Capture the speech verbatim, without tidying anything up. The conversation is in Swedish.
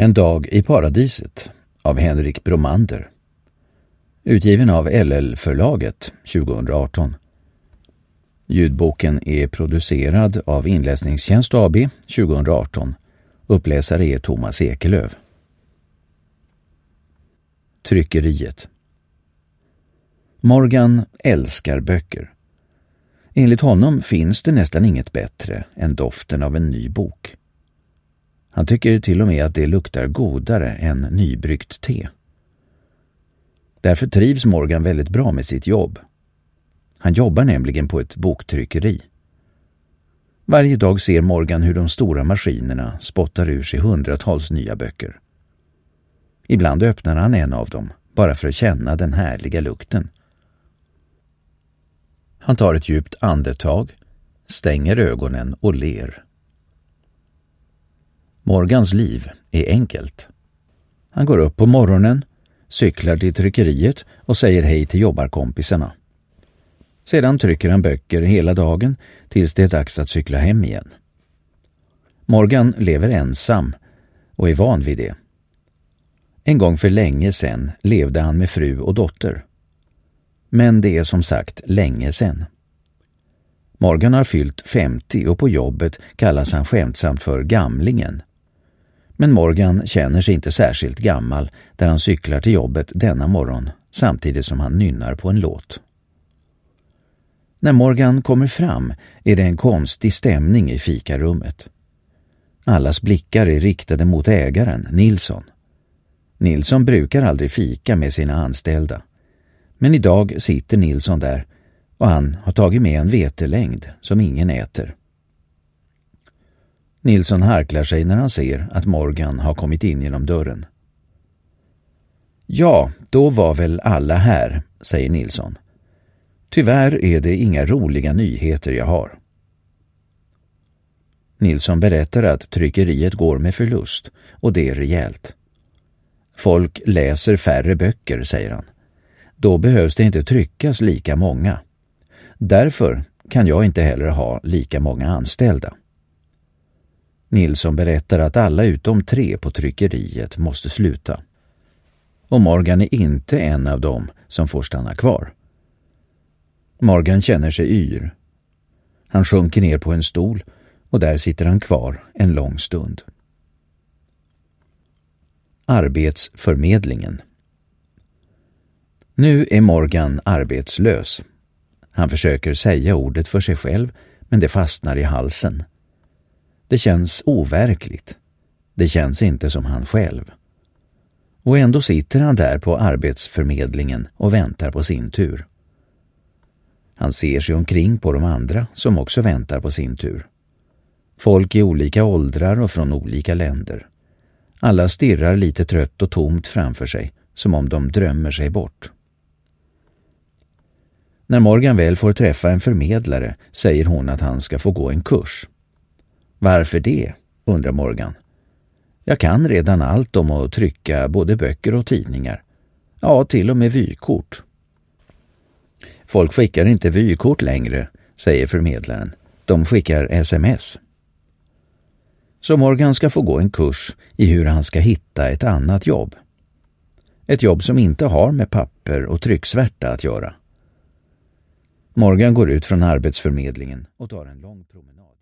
En dag i paradiset av Henrik Bromander. Utgiven av L L-förlaget tjugohundraarton. Ljudboken är producerad av Inläsningstjänst A B tjugohundraarton. Uppläsare är Thomas Ekelöv. Tryckeriet. Morgan älskar böcker. Enligt honom finns det nästan inget bättre än doften av en ny bok. Han tycker till och med att det luktar godare än nybryggt te. Därför trivs Morgan väldigt bra med sitt jobb. Han jobbar nämligen på ett boktryckeri. Varje dag ser Morgan hur de stora maskinerna spottar ur sig hundratals nya böcker. Ibland öppnar han en av dem, bara för att känna den härliga lukten. Han tar ett djupt andetag, stänger ögonen och ler. Morgans liv är enkelt. Han går upp på morgonen, cyklar till tryckeriet och säger hej till jobbarkompisarna. Sedan trycker han böcker hela dagen tills det är dags att cykla hem igen. Morgan lever ensam och är van vid det. En gång för länge sedan levde han med fru och dotter. Men det är som sagt länge sedan. Morgan har fyllt femtio och på jobbet kallas han skämtsamt för gamlingen. Men Morgan känner sig inte särskilt gammal där han cyklar till jobbet denna morgon samtidigt som han nynnar på en låt. När Morgan kommer fram är det en konstig stämning i fikarummet. Allas blickar är riktade mot ägaren, Nilsson. Nilsson brukar aldrig fika med sina anställda. Men idag sitter Nilsson där och han har tagit med en vetelängd som ingen äter. Nilsson harklar sig när han ser att Morgan har kommit in genom dörren. Ja, då var väl alla här, säger Nilsson. Tyvärr är det inga roliga nyheter jag har. Nilsson berättar att tryckeriet går med förlust och det är rejält. Folk läser färre böcker, säger han. Då behövs det inte tryckas lika många. Därför kan jag inte heller ha lika många anställda. Nilsson berättar att alla utom tre på tryckeriet måste sluta. Och Morgan är inte en av dem som får stanna kvar. Morgan känner sig yr. Han sjunker ner på en stol och där sitter han kvar en lång stund. Arbetsförmedlingen. Nu är Morgan arbetslös. Han försöker säga ordet för sig själv, men det fastnar i halsen. Det känns overkligt. Det känns inte som han själv. Och ändå sitter han där på arbetsförmedlingen och väntar på sin tur. Han ser sig omkring på de andra som också väntar på sin tur. Folk i olika åldrar och från olika länder. Alla stirrar lite trött och tomt framför sig, som om de drömmer sig bort. När Morgan väl får träffa en förmedlare säger hon att han ska få gå en kurs. Varför det? Undrar Morgan. Jag kan redan allt om att trycka både böcker och tidningar. Ja, till och med vykort. Folk skickar inte vykort längre, säger förmedlaren. De skickar sms. Så Morgan ska få gå en kurs i hur han ska hitta ett annat jobb. Ett jobb som inte har med papper och trycksvärta att göra. Morgan går ut från arbetsförmedlingen och tar en lång promenad.